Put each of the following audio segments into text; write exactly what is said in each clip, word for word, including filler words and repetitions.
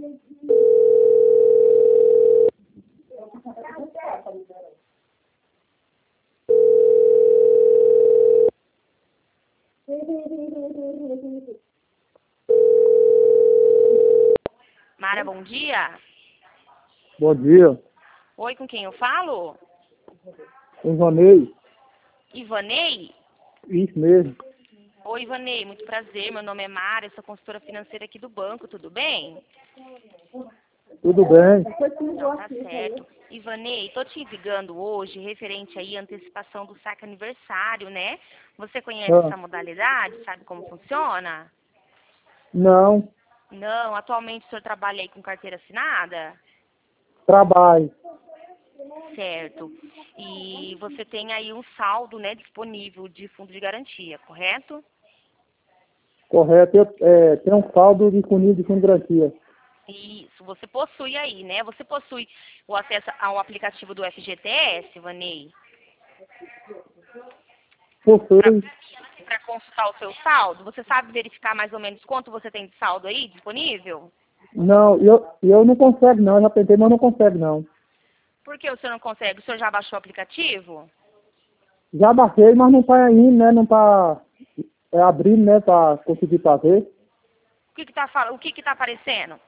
Mara, bom dia. Bom dia. Oi, com quem eu falo? Ivanei. Ivanei? Isso mesmo. Oi, Ivanei, muito prazer. Meu nome é Mara, eu sou consultora financeira aqui do banco, tudo bem? Tudo bem? Não, tá certo. Ivanei, tô te ligando hoje referente aí à antecipação do saque aniversário, né? Você conhece Ah, essa modalidade? Sabe como funciona? não. Não, atualmente o senhor trabalha aí com carteira assinada? Trabalho. Certo. E você tem aí um saldo, né, disponível de fundo de garantia, correto? Correto. Eu é, tenho um saldo disponível de fundo de garantia. Isso, você possui aí, né? Você possui o acesso ao aplicativo do F G T S, Vanei, Possui. para consultar o seu saldo? Você sabe verificar mais ou menos quanto você tem de saldo aí disponível? Não, eu, eu não consigo não. Eu já tentei, mas não consigo não. Por que o senhor não consegue? O senhor já baixou o aplicativo? Já baixei, mas não tá indo, né? Não tá é, abrindo, né? Pra conseguir fazer. O que que tá, fal- o que que tá aparecendo?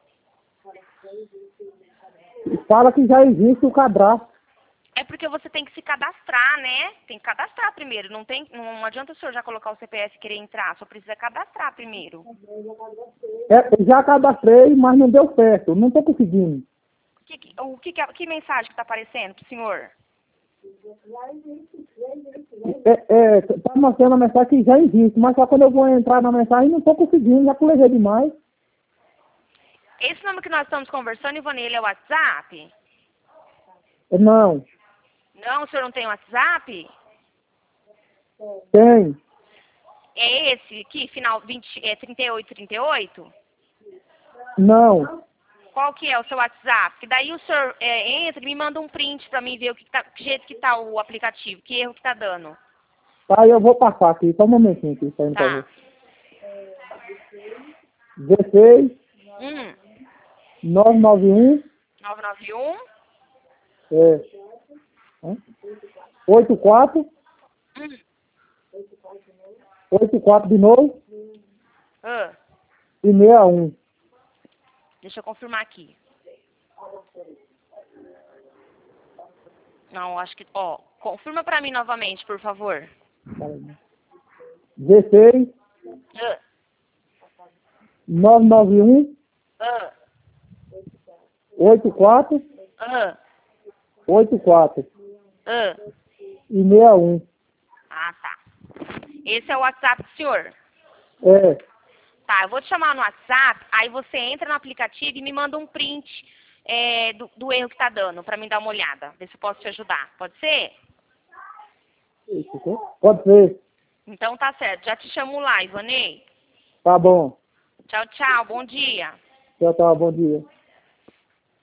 Fala que já existe o cadastro. É porque você tem que se cadastrar, né? Tem que cadastrar primeiro. Não, tem, não adianta o senhor já colocar o C P F e querer entrar, só precisa cadastrar primeiro. É, já cadastrei, mas não deu certo. Não tô conseguindo. O que, que- o que, que, que mensagem que tá aparecendo pro senhor? É, é, tá mostrando a mensagem que já existe, mas só quando eu vou entrar na mensagem não tô conseguindo, já pulei demais. Esse número que nós estamos conversando, Ivone, ele é o WhatsApp? Não, Não, o senhor não tem WhatsApp? tem. É esse aqui, final vinte, é, trinta e oito trinta e oito? Não. Qual que é o seu WhatsApp? Que daí o senhor é, entra e me manda um print pra mim ver o que, que, tá, que jeito que tá o aplicativo, que erro que tá dando. Tá, eu vou passar aqui, só um momentinho aqui, saindo pra Tá. ver. dezesseis, Hum, novecentos e noventa e um, nove nove um. é, hã? oitenta e quatro, Hum, oitenta e quatro de novo, ah, e sessenta e um. deixa eu confirmar aqui. Não, acho que... Ó, confirma pra mim novamente, por favor. dezesseis, Ah, novecentos e noventa e um, ah, oitenta e quatro, ah, oitenta e quatro, ah. e sessenta e um. Ah, tá. Esse é o WhatsApp do senhor? É, Tá, eu vou te chamar no WhatsApp, aí você entra no aplicativo e me manda um print é, do, do erro que tá dando, pra mim dar uma olhada, ver se eu posso te ajudar. Pode ser? pode ser. Então tá certo, já te chamo lá, Ivonei. Tá bom. Tchau, tchau, bom dia. Tchau, tchau, bom dia.